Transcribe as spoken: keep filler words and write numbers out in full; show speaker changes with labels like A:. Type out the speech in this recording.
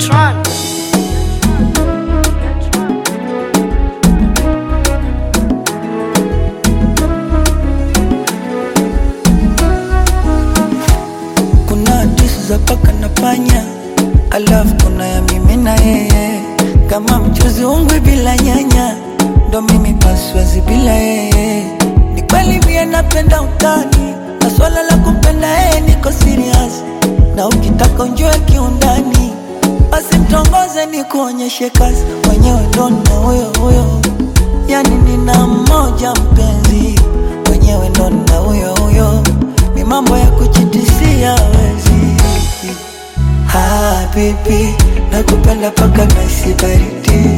A: Tron.
B: Kuna disu za paka na panya, alafu kuna ya mimi na yeye. Kama mchuzi ungwe bila nyanya, ndo mimi paswazi bila yeye. Ni kweli mie napenda utani, na swala la kumpenda yeye niko serious. Na ukitaka unjue kiundani, basi mtongoze ni kuonyeshe kazi. Mwenyewe ndo na huyo huyo, yani nina mmoja mpenzi. Mwenyewe ndo na huyo huyo, ni mambo ya kuchitisia wezi. Ah baby, nakupenda paka nasi baridi.